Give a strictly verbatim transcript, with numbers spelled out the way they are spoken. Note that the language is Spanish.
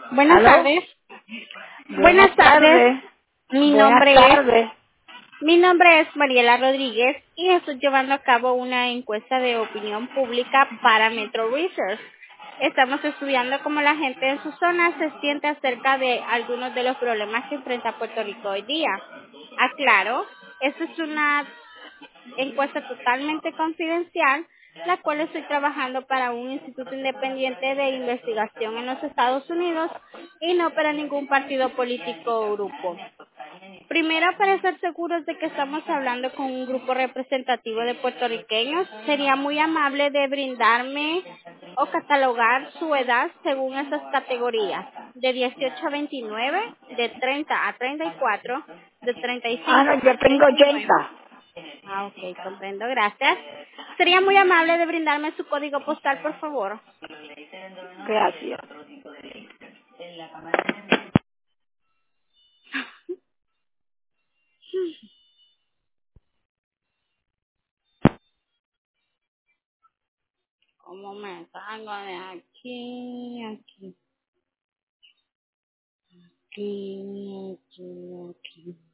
Buenas ¿Aló? tardes. Buenas Buenas tardes. tardes. Mi Buenas nombre es tardes. mi nombre es Mariela Rodríguez y estoy llevando a cabo una encuesta de opinión pública para Metro Research. Estamos estudiando cómo la gente en su zona se siente acerca de algunos de los problemas que enfrenta Puerto Rico hoy día. Aclaro, esta es una encuesta totalmente confidencial, la cual estoy trabajando para un instituto independiente de investigación en los Estados Unidos y no para ningún partido político o grupo. Primero, para estar seguros de que estamos hablando con un grupo representativo de puertorriqueños, sería muy amable de brindarme o catalogar su edad según esas categorías, de dieciocho a veintinueve, de treinta a treinta y cuatro, de treinta y Ah, cinco no, yo a tengo treinta y nueve. ochenta. Ah, ok, comprendo, gracias. Sería muy amable de brindarme su código postal, por favor. Gracias. ¿Cómo me salgo de aquí, aquí, aquí, aquí, aquí?